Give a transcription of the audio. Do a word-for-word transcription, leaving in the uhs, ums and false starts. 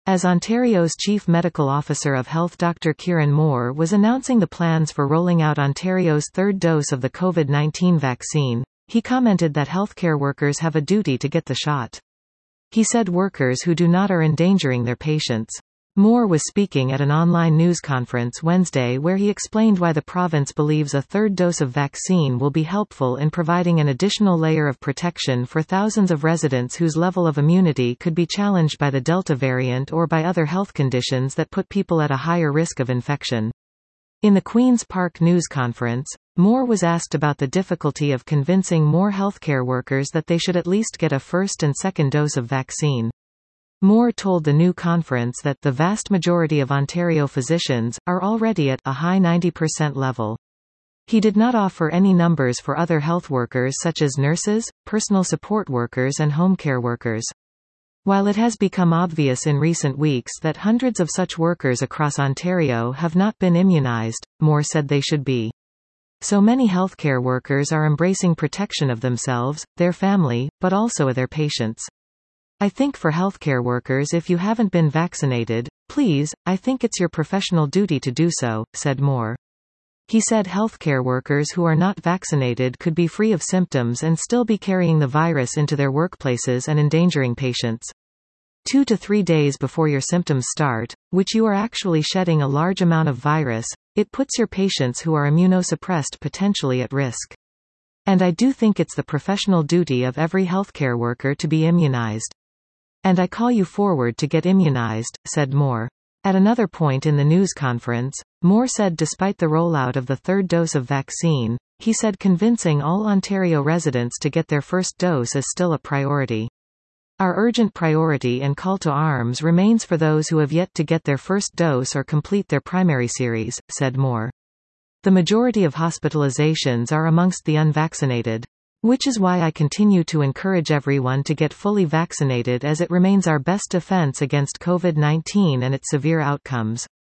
As Ontario's Chief Medical Officer of Health Doctor Kieran Moore was announcing the plans for rolling out Ontario's third dose of the COVID nineteen vaccine, he commented that healthcare workers have a duty to get the shot. He said workers who do not are endangering their patients. Moore was speaking at an online news conference Wednesday where he explained why the province believes a third dose of vaccine will be helpful in providing an additional layer of protection for thousands of residents whose level of immunity could be challenged by the Delta variant or by other health conditions that put people at a higher risk of infection. In the Queen's Park news conference, Moore was asked about the difficulty of convincing more healthcare workers that they should at least get a first and second dose of vaccine. Moore told the new conference that the vast majority of Ontario physicians are already at a high ninety percent level. He did not offer any numbers for other health workers such as nurses, personal support workers and home care workers. While it has become obvious in recent weeks that hundreds of such workers across Ontario have not been immunized, Moore said they should be. So many healthcare workers are embracing protection of themselves, their family, but also their patients. I think for healthcare workers, if you haven't been vaccinated, please, I think it's your professional duty to do so, said Moore. He said healthcare workers who are not vaccinated could be free of symptoms and still be carrying the virus into their workplaces and endangering patients. Two to three days before your symptoms start, which you are actually shedding a large amount of virus, it puts your patients who are immunosuppressed potentially at risk. And I do think it's the professional duty of every healthcare worker to be immunized. And I call you forward to get immunized, said Moore. At another point in the news conference, Moore said despite the rollout of the third dose of vaccine, he said convincing all Ontario residents to get their first dose is still a priority. Our urgent priority and call to arms remains for those who have yet to get their first dose or complete their primary series, said Moore. The majority of hospitalizations are amongst the unvaccinated. Which is why I continue to encourage everyone to get fully vaccinated as it remains our best defense against COVID nineteen and its severe outcomes.